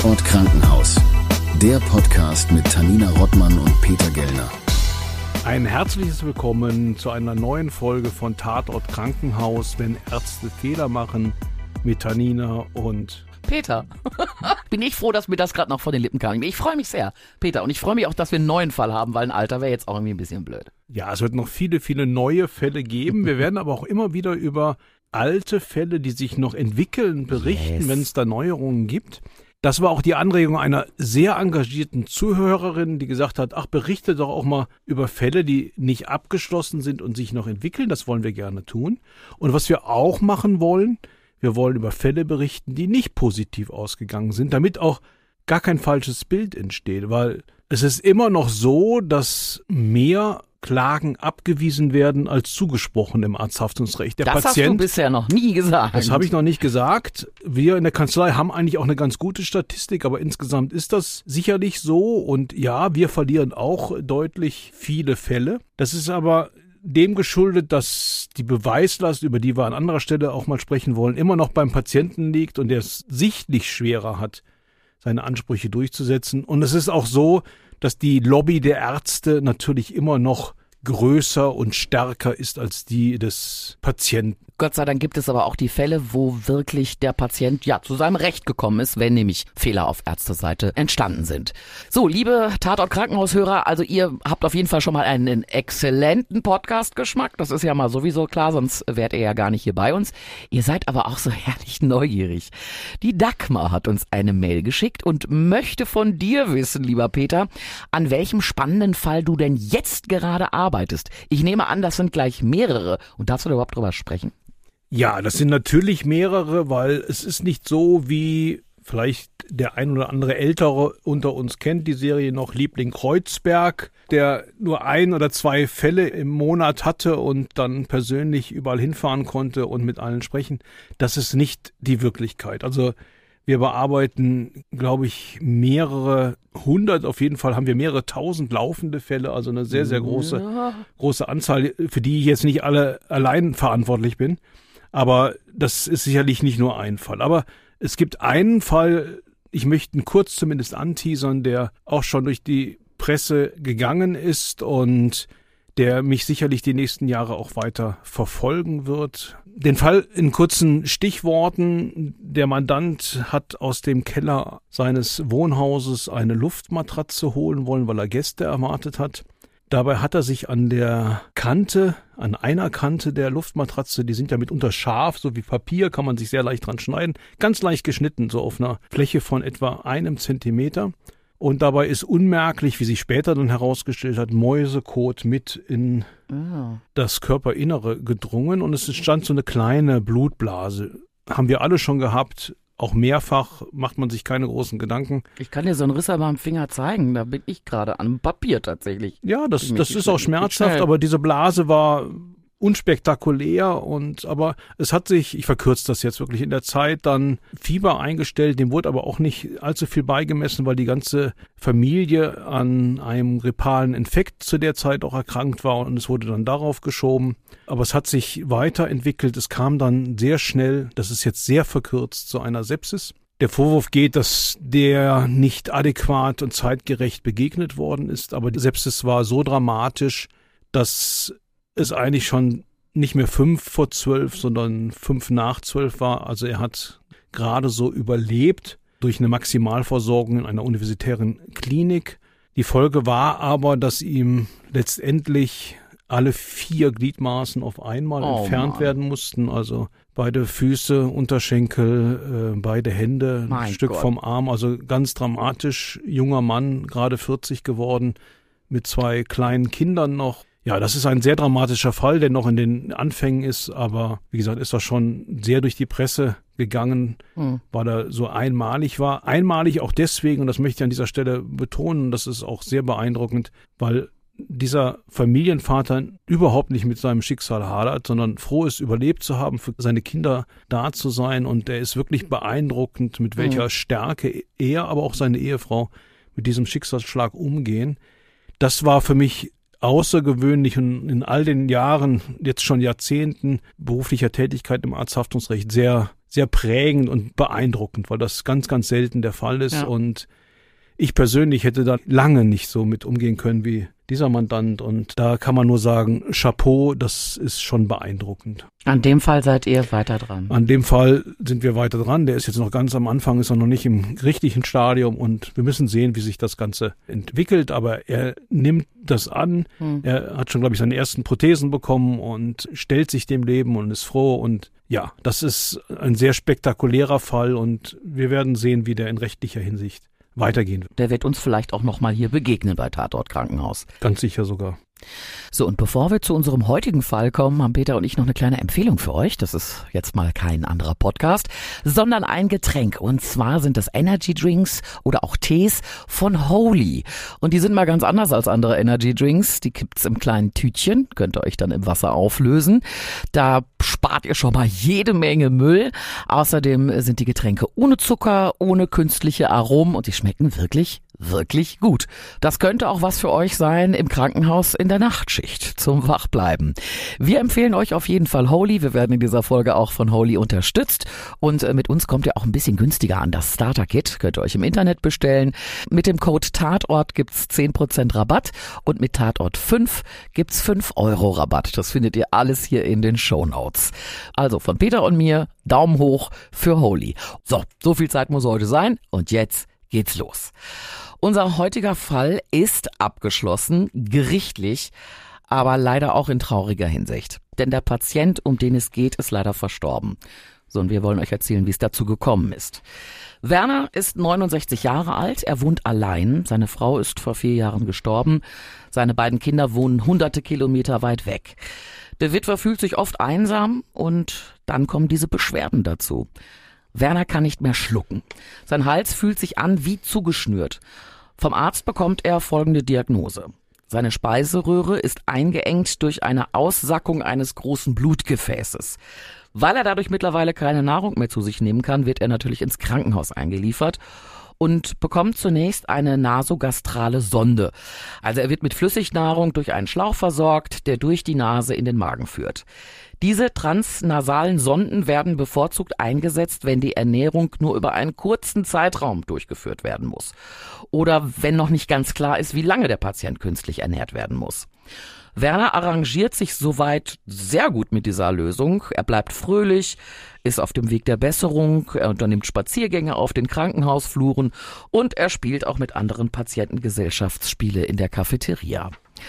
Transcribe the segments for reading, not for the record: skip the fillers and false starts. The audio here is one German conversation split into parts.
Tatort Krankenhaus. Der Podcast mit Tanina Rottmann und Peter Gellner. Ein herzliches Willkommen zu einer neuen Folge von Tatort Krankenhaus, wenn Ärzte Fehler machen, mit Tanina und Peter. Bin ich froh, dass mir das gerade noch vor den Lippen kam. Ich freue mich sehr, Peter. Und ich freue mich auch, dass wir einen neuen Fall haben, weil ein alter wäre jetzt auch irgendwie ein bisschen blöd. Ja, es wird noch viele, viele neue Fälle geben. Wir werden aber auch immer wieder über alte Fälle, die sich noch entwickeln, berichten, wenn es da Neuerungen gibt. Das war auch die Anregung einer sehr engagierten Zuhörerin, die gesagt hat, berichte doch auch mal über Fälle, die nicht abgeschlossen sind und sich noch entwickeln. Das wollen wir gerne tun. Und was wir auch machen wollen, wir wollen über Fälle berichten, die nicht positiv ausgegangen sind, damit auch gar kein falsches Bild entsteht. Weil es ist immer noch so, dass mehr Klagen abgewiesen werden als zugesprochen im Arzthaftungsrecht. Das hast du bisher noch nie gesagt. Das habe ich noch nicht gesagt. Wir in der Kanzlei haben eigentlich auch eine ganz gute Statistik, aber insgesamt ist das sicherlich so. Und ja, wir verlieren auch deutlich viele Fälle. Das ist aber dem geschuldet, dass die Beweislast, über die wir an anderer Stelle auch mal sprechen wollen, immer noch beim Patienten liegt und der es sichtlich schwerer hat, seine Ansprüche durchzusetzen. Und es ist auch so, dass die Lobby der Ärzte natürlich immer noch größer und stärker ist als die des Patienten. Gott sei Dank gibt es aber auch die Fälle, wo wirklich der Patient zu seinem Recht gekommen ist, wenn nämlich Fehler auf Ärzteseite entstanden sind. So, liebe Tatort-Krankenhaushörer, also ihr habt auf jeden Fall schon mal einen exzellenten Podcast-Geschmack. Das ist ja mal sowieso klar, sonst wärt ihr ja gar nicht hier bei uns. Ihr seid aber auch so herrlich neugierig. Die Dagmar hat uns eine Mail geschickt und möchte von dir wissen, lieber Peter, an welchem spannenden Fall du denn jetzt gerade arbeitest. Ich nehme an, das sind gleich mehrere. Und darfst du da überhaupt drüber sprechen? Ja, das sind natürlich mehrere, weil es ist nicht so, wie vielleicht der ein oder andere Ältere unter uns kennt, die Serie noch Liebling Kreuzberg, der nur 1 oder 2 Fälle im Monat hatte und dann persönlich überall hinfahren konnte und mit allen sprechen. Das ist nicht die Wirklichkeit. Also wir bearbeiten, glaube ich, mehrere 100, auf jeden Fall haben wir mehrere 1000 laufende Fälle, also eine sehr, sehr große Anzahl, für die ich jetzt nicht alle allein verantwortlich bin. Aber das ist sicherlich nicht nur ein Fall. Aber es gibt einen Fall, ich möchte ihn kurz zumindest anteasern, der auch schon durch die Presse gegangen ist und der mich sicherlich die nächsten Jahre auch weiter verfolgen wird. Den Fall in kurzen Stichworten. Der Mandant hat aus dem Keller seines Wohnhauses eine Luftmatratze holen wollen, weil er Gäste erwartet hat. Dabei hat er sich an einer Kante der Luftmatratze, die sind ja mitunter scharf, so wie Papier, kann man sich sehr leicht dran schneiden, ganz leicht geschnitten, so auf einer Fläche von etwa 1 Zentimeter. Und dabei ist unmerklich, wie sich später dann herausgestellt hat, Mäusekot mit in das Körperinnere gedrungen und es entstand so eine kleine Blutblase. Haben wir alle schon gehabt. Auch mehrfach macht man sich keine großen Gedanken. Ich kann dir so einen Riss aber am Finger zeigen, da bin ich gerade an Papier tatsächlich. Ja, das ist auch schmerzhaft, aber diese Blase war unspektakulär aber es hat sich, ich verkürze das jetzt wirklich, in der Zeit dann Fieber eingestellt, dem wurde aber auch nicht allzu viel beigemessen, weil die ganze Familie an einem grippalen Infekt zu der Zeit auch erkrankt war und es wurde dann darauf geschoben. Aber es hat sich weiterentwickelt, es kam dann sehr schnell, das ist jetzt sehr verkürzt, zu einer Sepsis. Der Vorwurf geht, dass der nicht adäquat und zeitgerecht begegnet worden ist, aber die Sepsis war so dramatisch, dass es eigentlich schon nicht mehr 5 vor 12, sondern 5 nach 12 war. Also er hat gerade so überlebt durch eine Maximalversorgung in einer universitären Klinik. Die Folge war aber, dass ihm letztendlich alle 4 Gliedmaßen auf einmal entfernt werden mussten. Also beide Füße, Unterschenkel, beide Hände, ein Stück vom Arm. Also ganz dramatisch. Junger Mann, gerade 40 geworden, mit 2 kleinen Kindern noch. Ja, das ist ein sehr dramatischer Fall, der noch in den Anfängen ist, aber wie gesagt, ist das schon sehr durch die Presse gegangen, weil er so einmalig war. Einmalig auch deswegen, und das möchte ich an dieser Stelle betonen, das ist auch sehr beeindruckend, weil dieser Familienvater überhaupt nicht mit seinem Schicksal hadert, sondern froh ist, überlebt zu haben, für seine Kinder da zu sein, und er ist wirklich beeindruckend, mit welcher Stärke er, aber auch seine Ehefrau mit diesem Schicksalsschlag umgehen. Das war für mich außergewöhnlich und in all den Jahren, jetzt schon Jahrzehnten beruflicher Tätigkeit im Arzthaftungsrecht sehr, sehr prägend und beeindruckend, weil das ganz, ganz selten der Fall ist. Ja. Und ich persönlich hätte da lange nicht so mit umgehen können wie dieser Mandant. Und da kann man nur sagen, Chapeau, das ist schon beeindruckend. An dem Fall seid ihr weiter dran? An dem Fall sind wir weiter dran. Der ist jetzt noch ganz am Anfang, ist noch nicht im richtigen Stadium. Und wir müssen sehen, wie sich das Ganze entwickelt. Aber er nimmt das an. Er hat schon, glaube ich, seine ersten Prothesen bekommen und stellt sich dem Leben und ist froh. Und ja, das ist ein sehr spektakulärer Fall. Und wir werden sehen, wie der in rechtlicher Hinsicht weitergehen wird. Der wird uns vielleicht auch nochmal hier begegnen bei Tatort Krankenhaus. Ganz sicher sogar. So, und bevor wir zu unserem heutigen Fall kommen, haben Peter und ich noch eine kleine Empfehlung für euch. Das ist jetzt mal kein anderer Podcast, sondern ein Getränk. Und zwar sind das Energy Drinks oder auch Tees von Holy. Und die sind mal ganz anders als andere Energy Drinks. Die gibt's im kleinen Tütchen, könnt ihr euch dann im Wasser auflösen. Da spart ihr schon mal jede Menge Müll. Außerdem sind die Getränke ohne Zucker, ohne künstliche Aromen und die schmecken wirklich gut. Das könnte auch was für euch sein im Krankenhaus in der Nachtschicht zum Wachbleiben. Wir empfehlen euch auf jeden Fall Holy. Wir werden in dieser Folge auch von Holy unterstützt und mit uns kommt ihr auch ein bisschen günstiger an das Starter-Kit. Könnt ihr euch im Internet bestellen. Mit dem Code Tatort gibt's 10% Rabatt und mit Tatort 5 gibt's 5 € Rabatt. Das findet ihr alles hier in den Shownotes. Also von Peter und mir Daumen hoch für Holy. So viel Zeit muss heute sein und jetzt geht's los. Unser heutiger Fall ist abgeschlossen, gerichtlich, aber leider auch in trauriger Hinsicht. Denn der Patient, um den es geht, ist leider verstorben. So, und wir wollen euch erzählen, wie es dazu gekommen ist. Werner ist 69 Jahre alt, er wohnt allein. Seine Frau ist vor 4 Jahren gestorben. Seine beiden Kinder wohnen hunderte Kilometer weit weg. Der Witwer fühlt sich oft einsam und dann kommen diese Beschwerden dazu. Werner kann nicht mehr schlucken. Sein Hals fühlt sich an wie zugeschnürt. Vom Arzt bekommt er folgende Diagnose. Seine Speiseröhre ist eingeengt durch eine Aussackung eines großen Blutgefäßes. Weil er dadurch mittlerweile keine Nahrung mehr zu sich nehmen kann, wird er natürlich ins Krankenhaus eingeliefert und bekommt zunächst eine nasogastrale Sonde. Also er wird mit Flüssignahrung durch einen Schlauch versorgt, der durch die Nase in den Magen führt. Diese transnasalen Sonden werden bevorzugt eingesetzt, wenn die Ernährung nur über einen kurzen Zeitraum durchgeführt werden muss. Oder wenn noch nicht ganz klar ist, wie lange der Patient künstlich ernährt werden muss. Werner arrangiert sich soweit sehr gut mit dieser Lösung. Er bleibt fröhlich, ist auf dem Weg der Besserung, er unternimmt Spaziergänge auf den Krankenhausfluren und er spielt auch mit anderen Patienten Gesellschaftsspiele in der Cafeteria.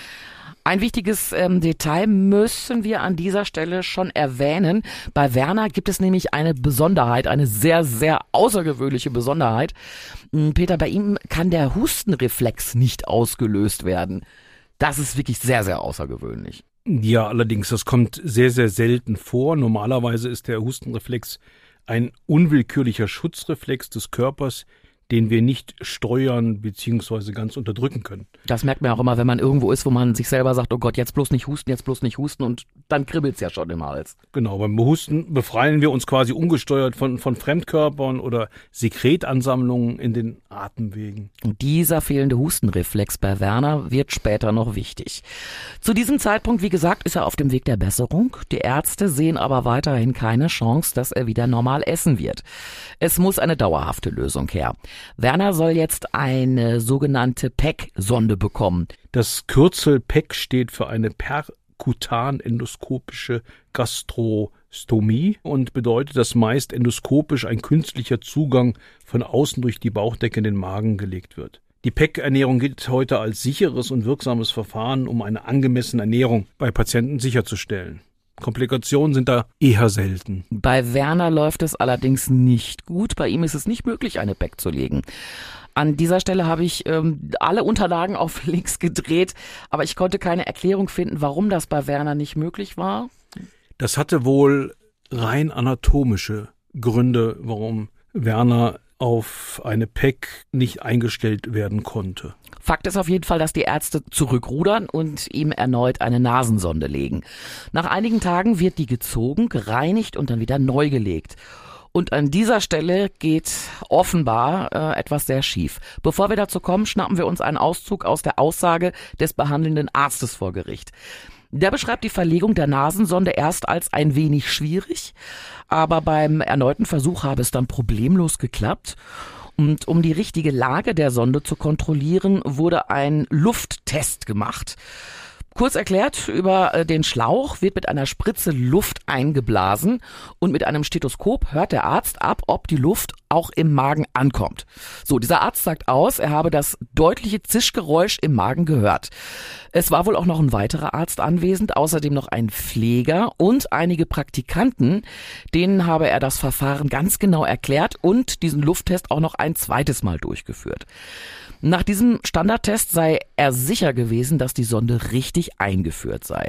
Ein wichtiges Detail müssen wir an dieser Stelle schon erwähnen. Bei Werner gibt es nämlich eine Besonderheit, eine sehr, sehr außergewöhnliche Besonderheit. Peter, bei ihm kann der Hustenreflex nicht ausgelöst werden. Das ist wirklich sehr, sehr außergewöhnlich. Ja, allerdings, das kommt sehr, sehr selten vor. Normalerweise ist der Hustenreflex ein unwillkürlicher Schutzreflex des Körpers, den wir nicht steuern bzw. ganz unterdrücken können. Das merkt man auch immer, wenn man irgendwo ist, wo man sich selber sagt, oh Gott, jetzt bloß nicht husten und dann kribbelt's ja schon im Hals. Genau, beim Husten befreien wir uns quasi ungesteuert von Fremdkörpern oder Sekretansammlungen in den Atemwegen. Und dieser fehlende Hustenreflex bei Werner wird später noch wichtig. Zu diesem Zeitpunkt, wie gesagt, ist er auf dem Weg der Besserung. Die Ärzte sehen aber weiterhin keine Chance, dass er wieder normal essen wird. Es muss eine dauerhafte Lösung her. Werner soll jetzt eine sogenannte PEC-Sonde bekommen. Das Kürzel PEC steht für eine perkutan-endoskopische Gastrostomie und bedeutet, dass meist endoskopisch ein künstlicher Zugang von außen durch die Bauchdecke in den Magen gelegt wird. Die PEC-Ernährung gilt heute als sicheres und wirksames Verfahren, um eine angemessene Ernährung bei Patienten sicherzustellen. Komplikationen sind da eher selten. Bei Werner läuft es allerdings nicht gut. Bei ihm ist es nicht möglich, eine PEC zu legen. An dieser Stelle habe ich alle Unterlagen auf links gedreht, aber ich konnte keine Erklärung finden, warum das bei Werner nicht möglich war. Das hatte wohl rein anatomische Gründe, warum Werner auf eine PEC nicht eingestellt werden konnte. Fakt ist auf jeden Fall, dass die Ärzte zurückrudern und ihm erneut eine Nasensonde legen. Nach einigen Tagen wird die gezogen, gereinigt und dann wieder neu gelegt. Und an dieser Stelle geht offenbar etwas sehr schief. Bevor wir dazu kommen, schnappen wir uns einen Auszug aus der Aussage des behandelnden Arztes vor Gericht. Der beschreibt die Verlegung der Nasensonde erst als ein wenig schwierig, aber beim erneuten Versuch habe es dann problemlos geklappt. Und um die richtige Lage der Sonde zu kontrollieren, wurde ein Lufttest gemacht. Kurz erklärt, über den Schlauch wird mit einer Spritze Luft eingeblasen und mit einem Stethoskop hört der Arzt ab, ob die Luft auch im Magen ankommt. So, dieser Arzt sagt aus, er habe das deutliche Zischgeräusch im Magen gehört. Es war wohl auch noch ein weiterer Arzt anwesend, außerdem noch ein Pfleger und einige Praktikanten. Denen habe er das Verfahren ganz genau erklärt und diesen Lufttest auch noch ein zweites Mal durchgeführt. Nach diesem Standardtest sei er sicher gewesen, dass die Sonde richtig eingeführt sei.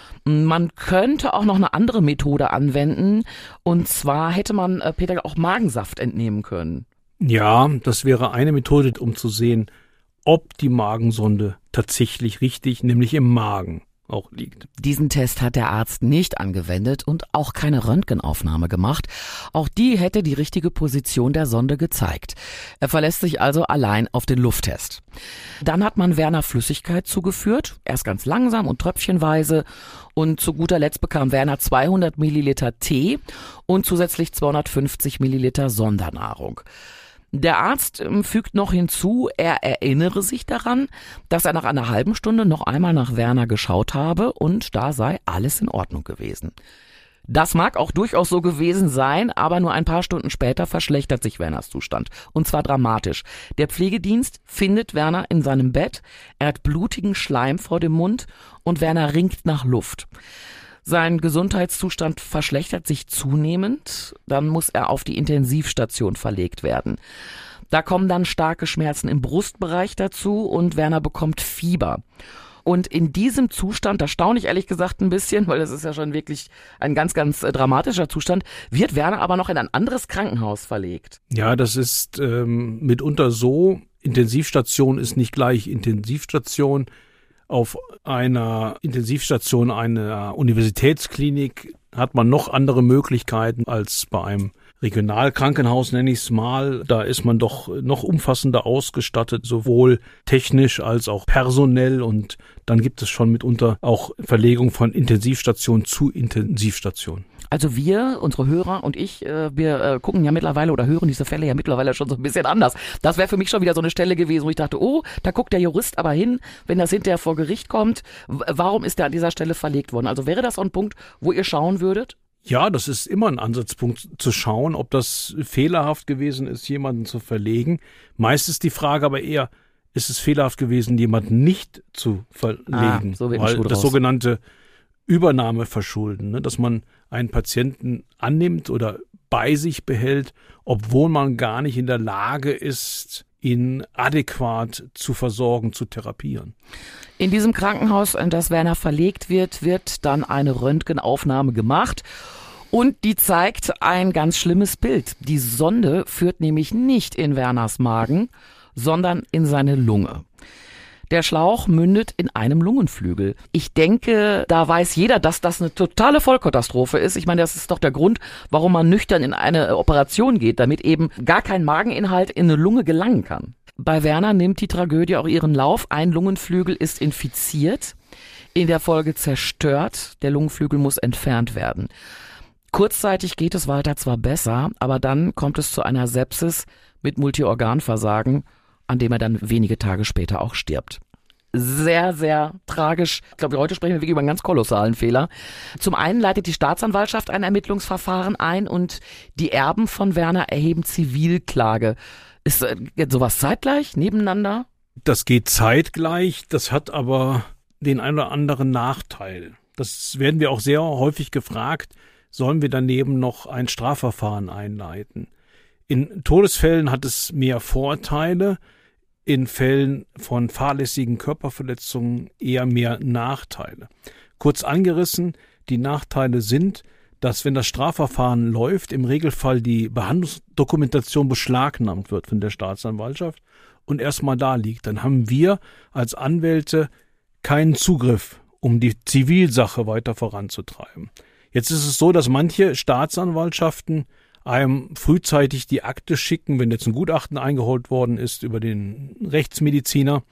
Man könnte auch noch eine andere Methode anwenden, und zwar hätte man Peter auch Magensaft entnehmen können. Ja, das wäre eine Methode, um zu sehen, ob die Magensonde tatsächlich richtig, nämlich im Magen, auch liegt. Diesen Test hat der Arzt nicht angewendet und auch keine Röntgenaufnahme gemacht. Auch die hätte die richtige Position der Sonde gezeigt. Er verlässt sich also allein auf den Lufttest. Dann hat man Werner Flüssigkeit zugeführt, erst ganz langsam und tröpfchenweise, und zu guter Letzt bekam Werner 200 Milliliter Tee und zusätzlich 250 Milliliter Sondernahrung. Der Arzt fügt noch hinzu, er erinnere sich daran, dass er nach einer halben Stunde noch einmal nach Werner geschaut habe und da sei alles in Ordnung gewesen. Das mag auch durchaus so gewesen sein, aber nur ein paar Stunden später verschlechtert sich Werners Zustand. Und zwar dramatisch. Der Pflegedienst findet Werner in seinem Bett, er hat blutigen Schleim vor dem Mund und Werner ringt nach Luft. Sein Gesundheitszustand verschlechtert sich zunehmend, dann muss er auf die Intensivstation verlegt werden. Da kommen dann starke Schmerzen im Brustbereich dazu und Werner bekommt Fieber. Und in diesem Zustand, da staune ich ehrlich gesagt ein bisschen, weil das ist ja schon wirklich ein ganz, ganz dramatischer Zustand, wird Werner aber noch in ein anderes Krankenhaus verlegt. Ja, das ist mitunter so. Intensivstation ist nicht gleich Intensivstation. Auf einer Intensivstation einer Universitätsklinik hat man noch andere Möglichkeiten als bei einem Regionalkrankenhaus, nenne ich es mal. Da ist man doch noch umfassender ausgestattet, sowohl technisch als auch personell. Und dann gibt es schon mitunter auch Verlegung von Intensivstation zu Intensivstation. Also wir, unsere Hörer und ich, wir gucken ja mittlerweile oder hören diese Fälle ja mittlerweile schon so ein bisschen anders. Das wäre für mich schon wieder so eine Stelle gewesen, wo ich dachte, oh, da guckt der Jurist aber hin, wenn das hinterher vor Gericht kommt. Warum ist der an dieser Stelle verlegt worden? Also wäre das so ein Punkt, wo ihr schauen würdet? Ja, das ist immer ein Ansatzpunkt zu schauen, ob das fehlerhaft gewesen ist, jemanden zu verlegen. Meist ist die Frage aber eher, ist es fehlerhaft gewesen, jemanden nicht zu verlegen? So wird weil das sogenannte Übernahmeverschulden, ne, dass man einen Patienten annimmt oder bei sich behält, obwohl man gar nicht in der Lage ist, ihn adäquat zu versorgen, zu therapieren. In diesem Krankenhaus, in das Werner verlegt wird, wird dann eine Röntgenaufnahme gemacht und die zeigt ein ganz schlimmes Bild. Die Sonde führt nämlich nicht in Werners Magen, sondern in seine Lunge. Der Schlauch mündet in einem Lungenflügel. Ich denke, da weiß jeder, dass das eine totale Vollkatastrophe ist. Ich meine, das ist doch der Grund, warum man nüchtern in eine Operation geht, damit eben gar kein Mageninhalt in eine Lunge gelangen kann. Bei Werner nimmt die Tragödie auch ihren Lauf. Ein Lungenflügel ist infiziert, in der Folge zerstört. Der Lungenflügel muss entfernt werden. Kurzzeitig geht es weiter zwar besser, aber dann kommt es zu einer Sepsis mit Multiorganversagen, an dem er dann wenige Tage später auch stirbt. Sehr, sehr tragisch. Ich glaube, heute sprechen wir wirklich über einen ganz kolossalen Fehler. Zum einen leitet die Staatsanwaltschaft ein Ermittlungsverfahren ein und die Erben von Werner erheben Zivilklage. Ist sowas zeitgleich, nebeneinander? Das geht zeitgleich, das hat aber den einen oder anderen Nachteil. Das werden wir auch sehr häufig gefragt, sollen wir daneben noch ein Strafverfahren einleiten? In Todesfällen hat es mehr Vorteile, in Fällen von fahrlässigen Körperverletzungen eher mehr Nachteile. Kurz angerissen, die Nachteile sind, dass wenn das Strafverfahren läuft, im Regelfall die Behandlungsdokumentation beschlagnahmt wird von der Staatsanwaltschaft und erstmal da liegt. Dann haben wir als Anwälte keinen Zugriff, um die Zivilsache weiter voranzutreiben. Jetzt ist es so, dass manche Staatsanwaltschaften einem frühzeitig die Akte schicken, wenn jetzt ein Gutachten eingeholt worden ist über den Rechtsmediziner,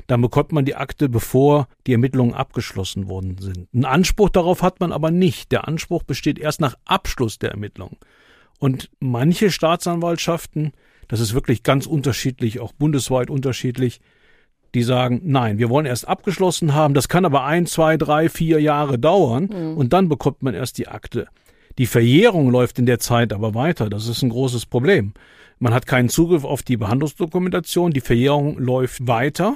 dann bekommt man die Akte, bevor die Ermittlungen abgeschlossen worden sind. Einen Anspruch darauf hat man aber nicht. Der Anspruch besteht erst nach Abschluss der Ermittlungen. Und manche Staatsanwaltschaften, das ist wirklich ganz unterschiedlich, auch bundesweit unterschiedlich, die sagen, nein, wir wollen erst abgeschlossen haben, das kann aber 1, 2, 3, 4 Jahre dauern und dann bekommt man erst die Akte. Die Verjährung läuft in der Zeit aber weiter, das ist ein großes Problem. Man hat keinen Zugriff auf die Behandlungsdokumentation, die Verjährung läuft weiter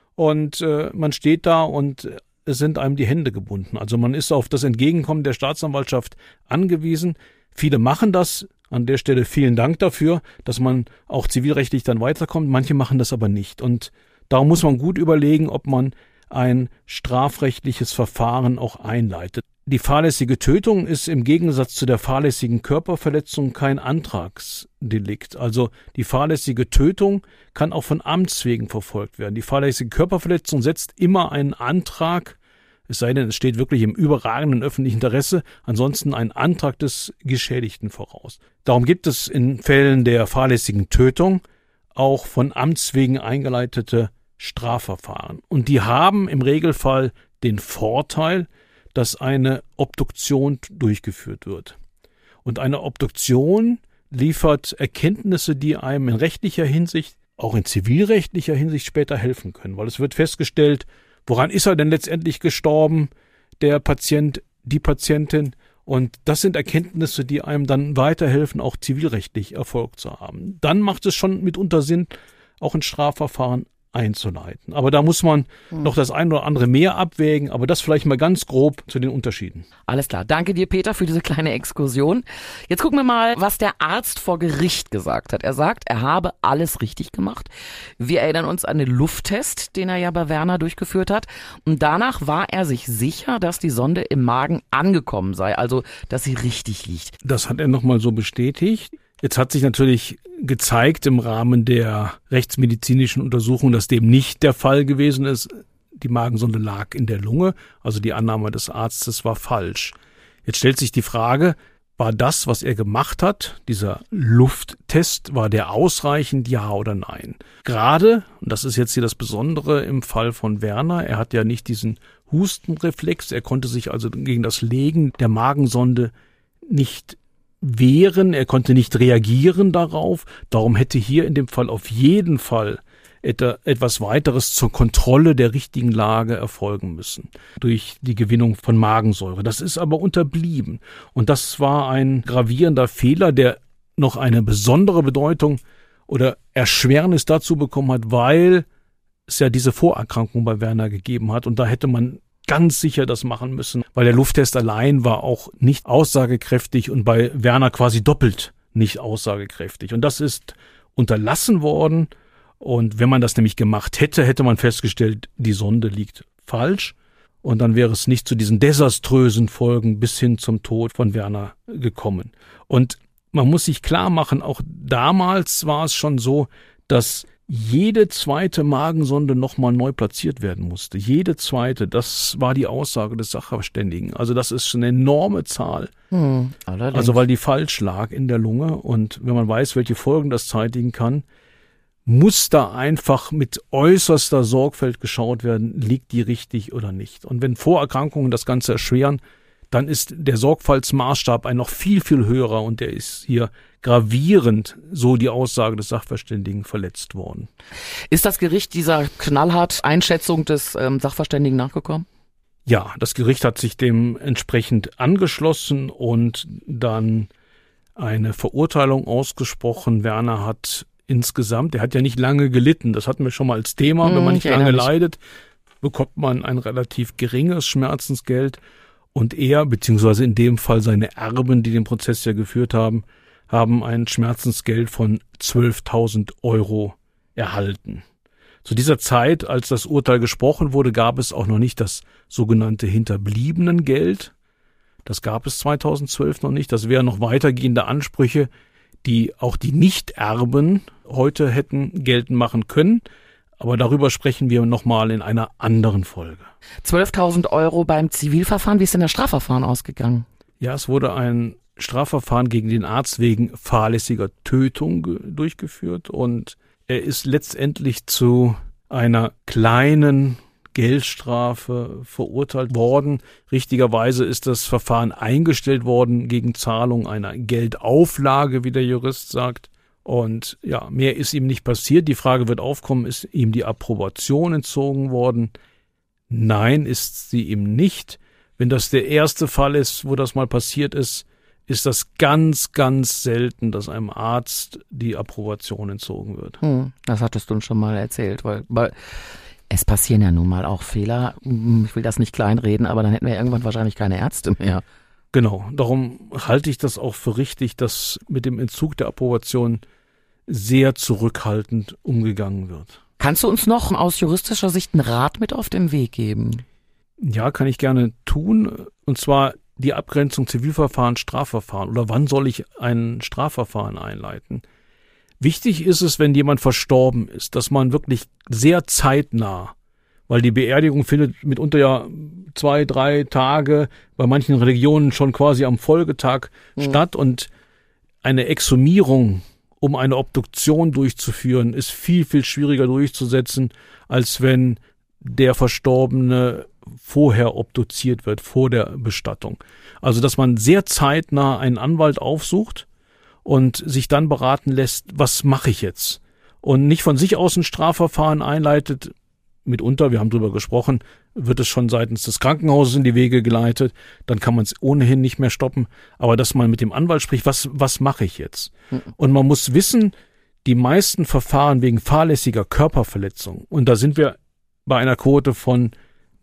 und man steht da und es sind einem die Hände gebunden. Also man ist auf das Entgegenkommen der Staatsanwaltschaft angewiesen. Viele machen das. An der Stelle vielen Dank dafür, dass man auch zivilrechtlich dann weiterkommt. Manche machen das aber nicht. Und darum muss man gut überlegen, ob man ein strafrechtliches Verfahren auch einleitet. Die fahrlässige Tötung ist im Gegensatz zu der fahrlässigen Körperverletzung kein Antragsdelikt. Also die fahrlässige Tötung kann auch von Amts wegen verfolgt werden. Die fahrlässige Körperverletzung setzt immer einen Antrag, es sei denn, es steht wirklich im überragenden öffentlichen Interesse, ansonsten ein Antrag des Geschädigten voraus. Darum gibt es in Fällen der fahrlässigen Tötung auch von Amts wegen eingeleitete Strafverfahren. Und die haben im Regelfall den Vorteil, dass eine Obduktion durchgeführt wird. Und eine Obduktion liefert Erkenntnisse, die einem in rechtlicher Hinsicht, auch in zivilrechtlicher Hinsicht später helfen können. Weil es wird festgestellt, woran ist er denn letztendlich gestorben, der Patient, die Patientin? Und das sind Erkenntnisse, die einem dann weiterhelfen, auch zivilrechtlich Erfolg zu haben. Dann macht es schon mitunter Sinn, auch ein Strafverfahren einzuleiten. Aber da muss man noch das ein oder andere mehr abwägen, aber das vielleicht mal ganz grob zu den Unterschieden. Alles klar. Danke dir, Peter, für diese kleine Exkursion. Jetzt gucken wir mal, was der Arzt vor Gericht gesagt hat. Er sagt, er habe alles richtig gemacht. Wir erinnern uns an den Lufttest, den er ja bei Werner durchgeführt hat. Und danach war er sich sicher, dass die Sonde im Magen angekommen sei, also dass sie richtig liegt. Das hat er nochmal so bestätigt. Jetzt hat sich natürlich gezeigt im Rahmen der rechtsmedizinischen Untersuchung, dass dem nicht der Fall gewesen ist. Die Magensonde lag in der Lunge, also die Annahme des Arztes war falsch. Jetzt stellt sich die Frage, war das, was er gemacht hat, dieser Lufttest, war der ausreichend, ja oder nein? Gerade, und das ist jetzt hier das Besondere im Fall von Werner, er hat ja nicht diesen Hustenreflex, er konnte sich also gegen das Legen der Magensonde nicht wehren, er konnte nicht reagieren darauf. Darum hätte hier in dem Fall auf jeden Fall etwas weiteres zur Kontrolle der richtigen Lage erfolgen müssen durch die Gewinnung von Magensäure. Das ist aber unterblieben. Und das war ein gravierender Fehler, der noch eine besondere Bedeutung oder Erschwernis dazu bekommen hat, weil es ja diese Vorerkrankung bei Werner gegeben hat. Und da hätte man ganz sicher das machen müssen, weil der Lufttest allein war auch nicht aussagekräftig und bei Werner quasi doppelt nicht aussagekräftig. Und das ist unterlassen worden. Und wenn man das nämlich gemacht hätte, hätte man festgestellt, die Sonde liegt falsch. Und dann wäre es nicht zu diesen desaströsen Folgen bis hin zum Tod von Werner gekommen. Und man muss sich klar machen, auch damals war es schon so, dass jede zweite Magensonde nochmal neu platziert werden musste. Jede zweite, das war die Aussage des Sachverständigen. Also das ist eine enorme Zahl. Also weil die falsch lag in der Lunge. Und wenn man weiß, welche Folgen das zeitigen kann, muss da einfach mit äußerster Sorgfalt geschaut werden, liegt die richtig oder nicht. Und wenn Vorerkrankungen das Ganze erschweren, dann ist der Sorgfaltsmaßstab ein noch viel, viel höherer und der ist hier gravierend, so die Aussage des Sachverständigen, verletzt worden. Ist das Gericht dieser knallhart Einschätzung des Sachverständigen nachgekommen? Ja, das Gericht hat sich dem entsprechend angeschlossen und dann eine Verurteilung ausgesprochen. Werner hat insgesamt, er hat ja nicht lange gelitten, das hatten wir schon mal als Thema, wenn man nicht lange leidet, bekommt man ein relativ geringes Schmerzensgeld. Und er, beziehungsweise in dem Fall seine Erben, die den Prozess ja geführt haben, haben ein Schmerzensgeld von 12.000 € erhalten. Zu dieser Zeit, als das Urteil gesprochen wurde, gab es auch noch nicht das sogenannte Hinterbliebenengeld. Das gab es 2012 noch nicht. Das wären noch weitergehende Ansprüche, die auch die Nichterben heute hätten geltend machen können. Aber darüber sprechen wir nochmal in einer anderen Folge. 12.000 € beim Zivilverfahren. Wie ist denn das Strafverfahren ausgegangen? Ja, es wurde ein Strafverfahren gegen den Arzt wegen fahrlässiger Tötung durchgeführt und er ist letztendlich zu einer kleinen Geldstrafe verurteilt worden. Richtigerweise ist das Verfahren eingestellt worden gegen Zahlung einer Geldauflage, wie der Jurist sagt. Und ja, mehr ist ihm nicht passiert. Die Frage wird aufkommen, ist ihm die Approbation entzogen worden? Nein, ist sie ihm nicht. Wenn das der erste Fall ist, wo das mal passiert ist, ist das ganz, ganz selten, dass einem Arzt die Approbation entzogen wird. Das hattest du uns schon mal erzählt, weil es passieren ja nun mal auch Fehler. Ich will das nicht kleinreden, aber dann hätten wir irgendwann wahrscheinlich keine Ärzte mehr. Genau, darum halte ich das auch für richtig, dass mit dem Entzug der Approbation sehr zurückhaltend umgegangen wird. Kannst du uns noch aus juristischer Sicht einen Rat mit auf den Weg geben? Ja, kann ich gerne tun. Und zwar die Abgrenzung Zivilverfahren, Strafverfahren. Oder wann soll ich ein Strafverfahren einleiten? Wichtig ist es, wenn jemand verstorben ist, dass man wirklich sehr zeitnah, weil die Beerdigung findet mitunter ja 2-3 Tage, bei manchen Religionen schon quasi am Folgetag statt, und eine Exhumierung, um eine Obduktion durchzuführen, ist viel, viel schwieriger durchzusetzen, als wenn der Verstorbene vorher obduziert wird, vor der Bestattung. Also, dass man sehr zeitnah einen Anwalt aufsucht und sich dann beraten lässt, was mache ich jetzt? Und nicht von sich aus ein Strafverfahren einleitet. Mitunter, wir haben drüber gesprochen, wird es schon seitens des Krankenhauses in die Wege geleitet. Dann kann man es ohnehin nicht mehr stoppen. Aber dass man mit dem Anwalt spricht, was mache ich jetzt? Und man muss wissen, die meisten Verfahren wegen fahrlässiger Körperverletzung, und da sind wir bei einer Quote von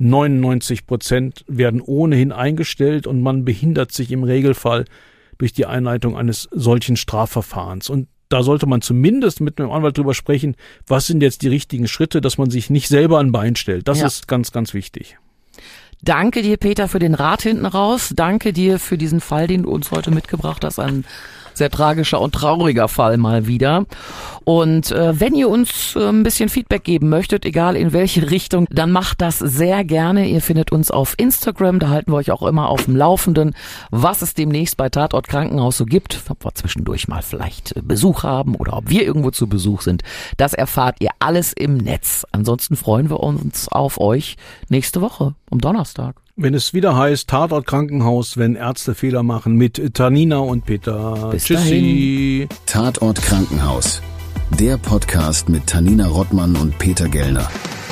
99%, werden ohnehin eingestellt, und man behindert sich im Regelfall durch die Einleitung eines solchen Strafverfahrens. Und da sollte man zumindest mit einem Anwalt drüber sprechen, was sind jetzt die richtigen Schritte, dass man sich nicht selber ein Bein stellt. Das ist ganz, ganz wichtig. Danke dir, Peter, für den Rat hinten raus. Danke dir für diesen Fall, den du uns heute mitgebracht hast. Ein sehr tragischer und trauriger Fall mal wieder. Und wenn ihr uns ein bisschen Feedback geben möchtet, egal in welche Richtung, dann macht das sehr gerne. Ihr findet uns auf Instagram, da halten wir euch auch immer auf dem Laufenden, was es demnächst bei Tatort Krankenhaus so gibt, ob wir zwischendurch mal vielleicht Besuch haben oder ob wir irgendwo zu Besuch sind. Das erfahrt ihr alles im Netz. Ansonsten freuen wir uns auf euch nächste Woche um Donnerstag. Wenn es wieder heißt Tatort Krankenhaus, wenn Ärzte Fehler machen, mit Tanina und Peter. Bis Tschüssi. dahin. Tatort Krankenhaus. Der Podcast mit Tanina Rottmann und Peter Gellner.